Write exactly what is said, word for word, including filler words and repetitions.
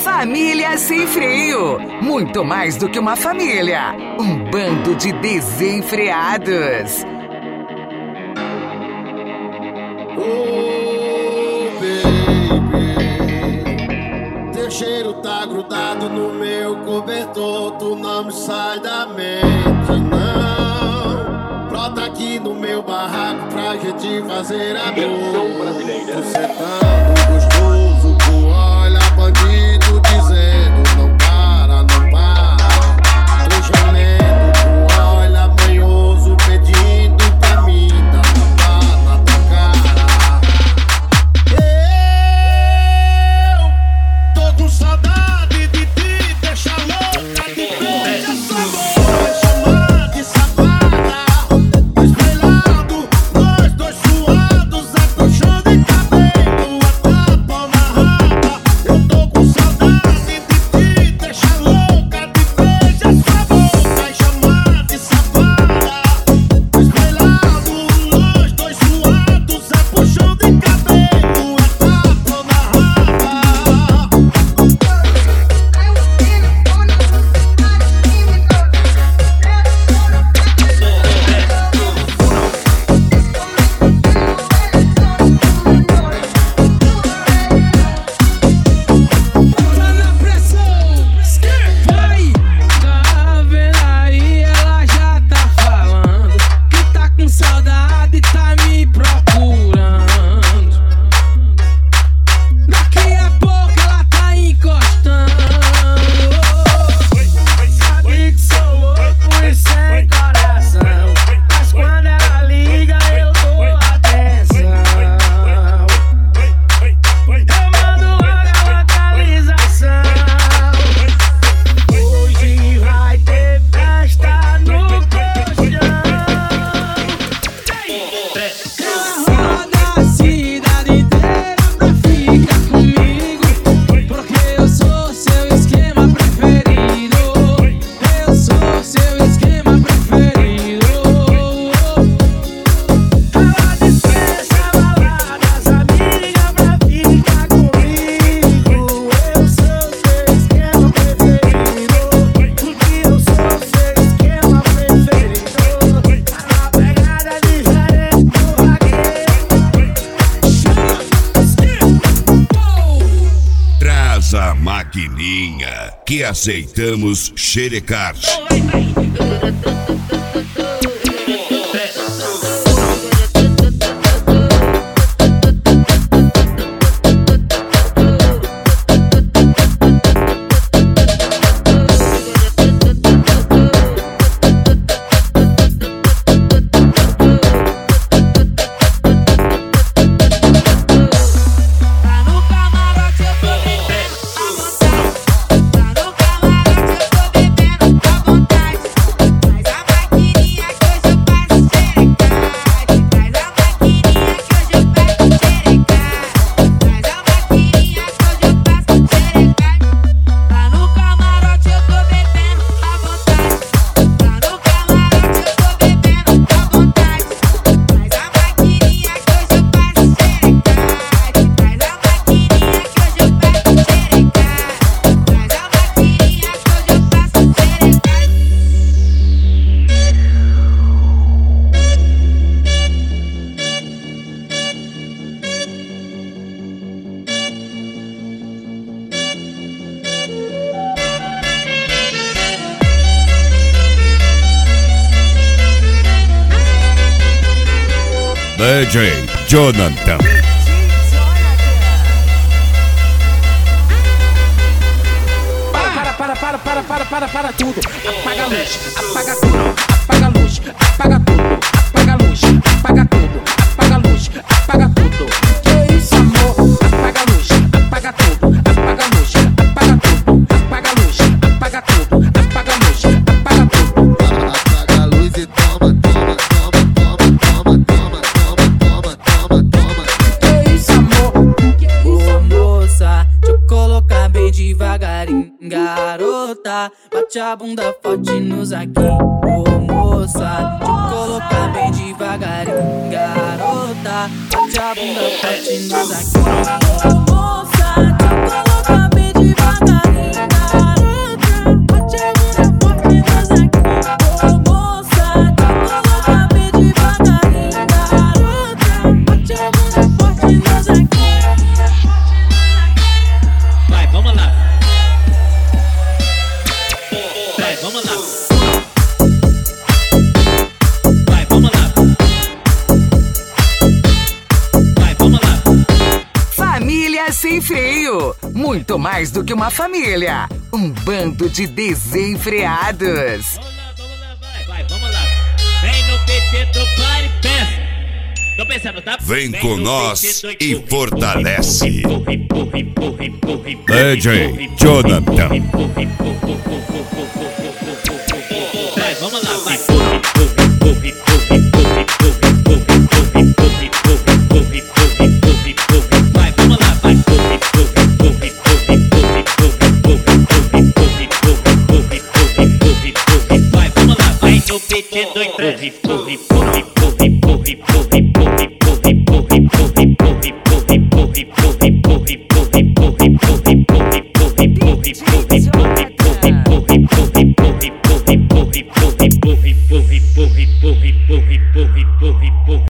Família Sem Freio. Muito mais do que uma família. Um bando de desenfreados. Oh, baby, teu cheiro tá grudado no meu cobertor. Tu não me sai da mente, não. Brota aqui no meu barraco pra gente fazer amor. Você tá tão gostoso, tu olha bandido dizendo não para, não para. Tô gemendo, tu olha manhoso pedindo pra mim dar uma na tua cara. Eu tô com saudade de te deixar louca, de ver essa boca chamar de safada. Esmelhado, nós dois suados, é pro chão de cabelo, é tapa na raba. Eu tô com saudade de te deixar louca, de ver essa boca chamar de safada. Esmelhado, nós dois suados, é pro chão de cabelo, é tapa na raba. Tá na pressão, vai. Tá vendo aí, ela já tá falando que tá com saudade, tá me procurando. Daqui a pouco ela tá encostando. Sabe que sou louco e sem coração, mas quando ela liga eu dou atenção. Eu mando logo a localização. Hoje vai ter festa no colchão. Ela roda a cidade inteira pra ficar comigo, porque eu sou seu esquema preferido. Eu sou seu esquema preferido. Ela dispensa baladas, amiga, pra ficar comigo. Eu sou seu esquema preferido, porque eu sou seu esquema preferido. Tá na pegada diferente do vaqueiro. Traz a maquininha que aceitamos xerecar. Tá no camarote, eu tô bebendo à vontade. Tá no camarote, eu tô bebendo à vontade. Traz a maquininha que hoje eu faço xerecade. Traz a maquininha que hoje eu faço xerecade. Traz a maquininha que hoje eu faço xerecade. Tá no camarote, eu tô bebendo à vontade. Tá no camarote, eu tô bebendo à vontade. Traz a maquininha que hoje eu faço xerecade. Traz a maquininha que hoje eu faço xerecade. Traz a maquininha que hoje eu faço xerecade. D J Jonathan. Para, para, para, para, para, para, para tudo. Apaga a luz, apaga tudo, apaga a luz, apaga tudo, apaga a luz, apaga tudo, apaga a luz, apaga tudo. Que isso, amor? Apaga a luz, apaga tudo, apaga a luz, apaga tudo, apaga a luz, apaga tudo, apaga a luz, apaga tudo. Apaga a luz e toma, toma, toma, toma, toma, toma, toma, toma, toma. Que isso, amor? Ô moça, deixa eu colocar bem devagarinho. Garota, bate a bunda forte nos aqui. Ô moça, deixa eu colocar bem devagarinho. Garota, bate a bunda forte nos aqui. Ô moça, deixa eu colocar bem devagarinho. Sem Freio, muito mais do que uma família, um bando de desenfreados. Vamos lá, vamos lá, vai, vai, vamos lá. Vem no P T do Party Pensa. Tô pensando, tá? Vem com no nós P T do e empurra, fortalece. empurra, empurra, empurra, empurra, empurra, D J Jonathan. Vai, vamos lá, vai. Vai, vamos lá, vai. Vai, vamos lá, vai no P T do empurra, empurra, empurra, empurra, empurra.